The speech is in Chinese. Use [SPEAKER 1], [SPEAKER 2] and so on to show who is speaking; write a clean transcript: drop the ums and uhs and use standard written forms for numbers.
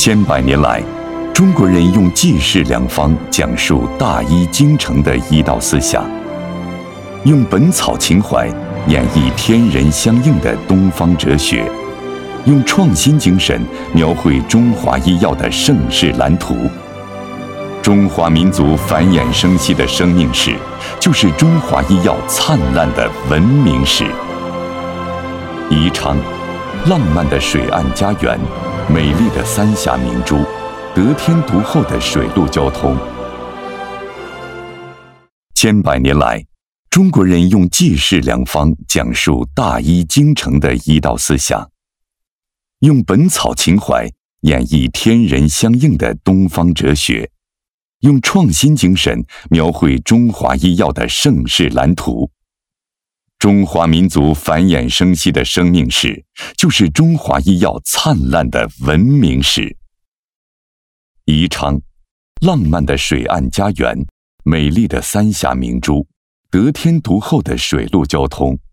[SPEAKER 1] 千百年来，中国人用济世良方讲述大医精诚的医道思想，用本草情怀演绎天人相应的东方哲学，用创新精神描绘中华医药的盛世蓝图。中华民族繁衍生息的生命史，就是中华医药灿烂的文明史。宜昌，浪漫的水岸家园，美丽的三峡明珠，得天独厚的水陆交通。千百年来，中国人用济世良方讲述大医精诚的医道思想，用本草情怀演绎天人相应的东方哲学，用创新精神描绘中华医药的盛世蓝图。中华民族繁衍生息的生命史，就是中华医药灿烂的文明史。宜昌，浪漫的水岸家园，美丽的三峡明珠，得天独厚的水陆交通。